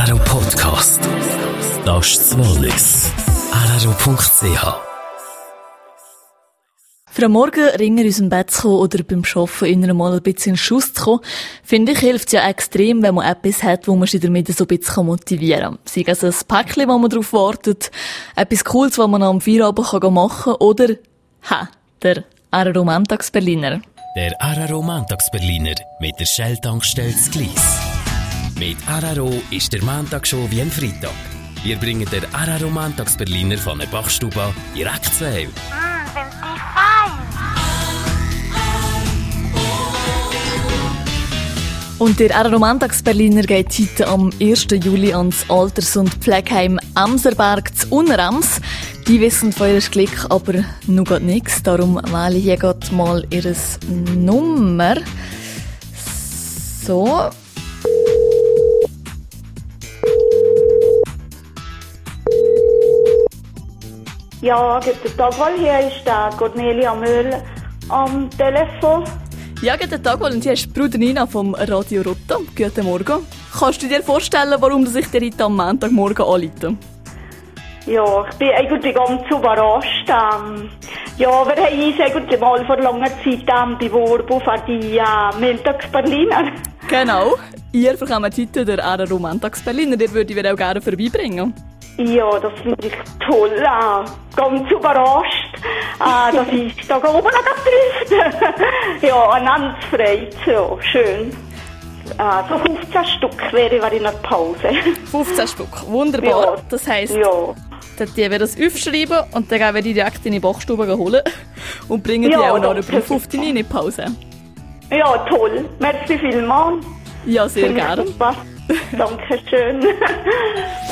RRO Podcast. Das ist das Wallis. RRO.ch. Für am Morgen ringer aus dem Bett zu kommen oder beim Arbeiten immer mal ein bisschen in Schuss zu kommen, finde ich, hilft es ja extrem, wenn man etwas hat, wo man sich damit so ein bisschen motivieren kann. Sei es ein Päckchen, wo man darauf wartet, etwas Cooles, was man am Feierabend machen kann, oder, der RRO Montagsberliner. Der RRO Montagsberliner mit der Shell-Tankstelle Gleis. Mit RRO ist der Montag schon wie ein Freitag. Wir bringen den RRO Montagsberliner von der Bachstube direkt zu Hause. Sind Sie fein? Und der RRO Montagsberliner geht heute am 1. Juli ans Alters- und Pflegeheim Amserberg zu Unerems. Die wissen von ihrem Glück aber noch gar nichts. Darum wähle ich hier gerade mal ihre Nummer. So. Ja, guten Tag, hier ist der Cornelia Möhl am Telefon. Ja, guten Tag, und hier ist Bruder Nina vom Radio Rotta. Guten Morgen. Kannst du dir vorstellen, warum ich dir heute am Montagmorgen anrufe? Ja, ich bin eigentlich ganz überrascht. Ja, wir haben uns eigentlich mal vor langer Zeit beworben für die Montagsberliner. Genau. Ihr bekommt heute den RRO Montagsberliner. Den würde ich auch gerne vorbeibringen. Ja, das finde ich toll. Ganz überrascht, dass ich da oben noch trifft. Ja, einander frei. Ja, schön. So 15 Stück wäre in der Pause. 15 Stück, wunderbar. Ja. Das heisst, Ja. die werden das aufschreiben und dann gehen wir die direkt in die Bachstube holen und bringen die Ja, auch noch das über ist 15 in die Pause. Ja, toll. Merci vielmals. Ja, sehr gerne. Super. Dankeschön.